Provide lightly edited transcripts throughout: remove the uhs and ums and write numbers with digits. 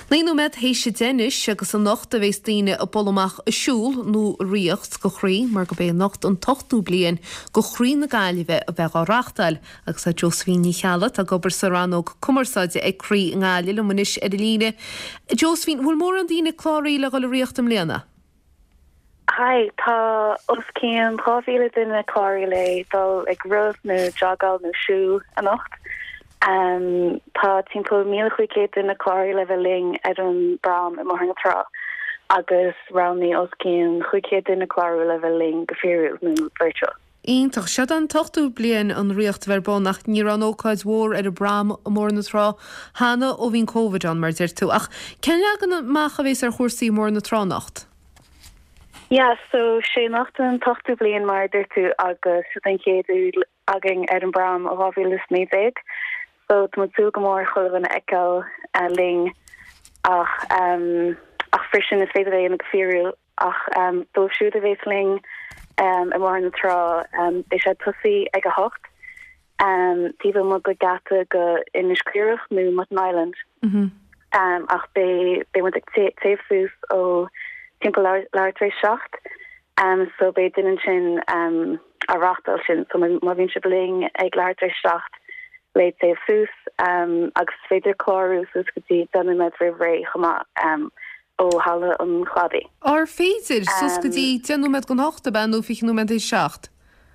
Naú met hééis sé dénis agus an nacht a bhééis daine a bollamach a siúl nó riocht go chrí mar go bé nacht an tochtú blian go chrí na gaiileh a bheith áreachtail agus a Josephine chealat a gobar saránog cumarsáide ag chrí ngáile le muis ar líne. Josephine, bhfuil mór an daine chláirí le go le riocht am léana? Hai, tá os cían cháhíle duine chláirí le dul ag rud nó jagal nó siú a nacht. Tá timppó 1500 in na chláirí le ling ar an bram I mar trá agus roundní os cían 500 in na chláirí le ling go fiú nó virtual. Ítach se an tochtú blian an riocht verbonnach ní an óáid mhór ar a bram mór na rá hána ó bhín COVID an mar dir tú ach cen legan macha bhés ar chósaí mór na tránacht? Ja, so sé nacht an tochtú blian mar dir tú agus den chéadú agin ar an bram a bhí méid. So moet zo gemor cholen ekkel ling ach frischen is veder in gefiru ach do shoede weesling en mar na tra is het tosi ag a hocht die mo go gate go in iskurig nu mat Island ach be moet ik teefus o timpel laartwe schacht so be dinnen sin a rachtel sin so ma vin ling ag laartwe schacht leit sé fús agus féidir chlárús gus gotí dan me ré chama ó halle an chladí. Ar féidir sus gotí tenú met gon hocht ben ó fiich no met é secht?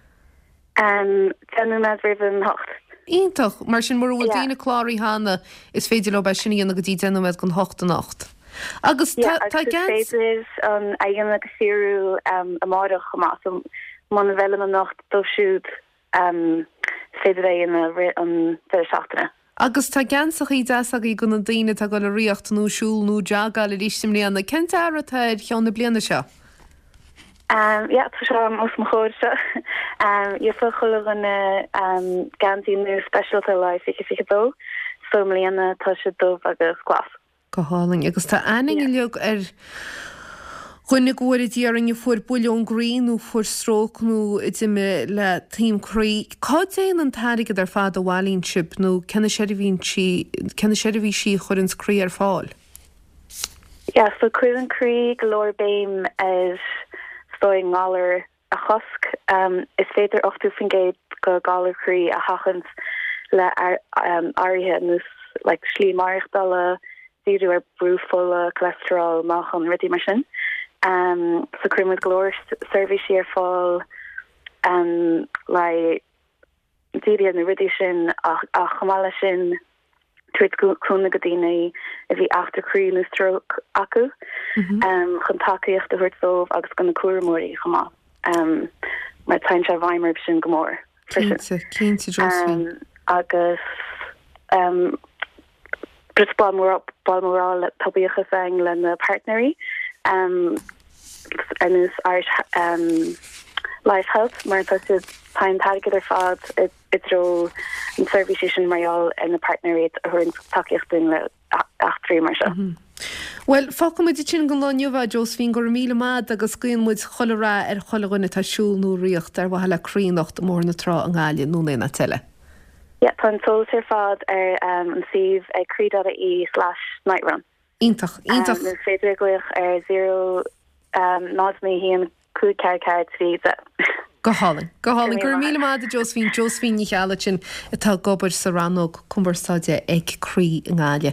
Tenú met riven hocht. Ítach, mar sin mar díine chláirí hána is féidir le bei sinní an gotí tenú met gon hocht a nacht. Agus féidir an aigen le siú a máide chama man bhile an nacht do siúd féidir an seachtainna. Agus tá gceansaach í deasach í gona daine tá go le riocht nó siúl nó deagáil a ríiste mlíanana. Cent airataid cheanna bliana seo? Ja, tá se os mo chóir se. Je fo chola ganna gantí nó specialta life fi dó, so mlíana tá se dómh agus glas. Go háling, agus tá aning I leog ar chuinnig goir díaring I fuair bulión green nó fuair strók nó itime le team crí. Cá déan an tarig ar fad a bhálín sib nó cenne sé bhí si churins crí ar fáil? Ja, so cuian crí golóir béim is stoing máler a chosk. Is féidir 8 fingéid go galar crí a hachans le áirithe nus like slí marichdala díú ar brúfolle cholesterol máchan rudí mar sin. So crimid glóir service ar fáil le díri na ridí sin a chamáile sin tuid cúna go dtíine a bhí achtarcrí nó stroke acu chun takeíocht a thuirtómh agus gona cuaramóí chamá mar tain se bhaimar sin go mór. Cínte agus balmórá le tabíocha féin le na partnerí and is Irish life health mar time target fad it's ro in servition marial and the partnerate her in takeachtin le achtri mar. Well, fácam muid sin go lániuh Josephine gur míle mád agus cuion muid cholerá ar choleghine tásúl nó riocht ar bhile crínacht mór na trá an gáile nó na teile. Ja, tan sol ar fad ar an sih ag crí.e/nightrun. Ítach. Féidir goich ar 0 nádmí híon cúd ceart vísa. Go háling gur míle mád a Josephine ní cheala sin atá gobar sa rannog cumbarstáide ag crí an gáile.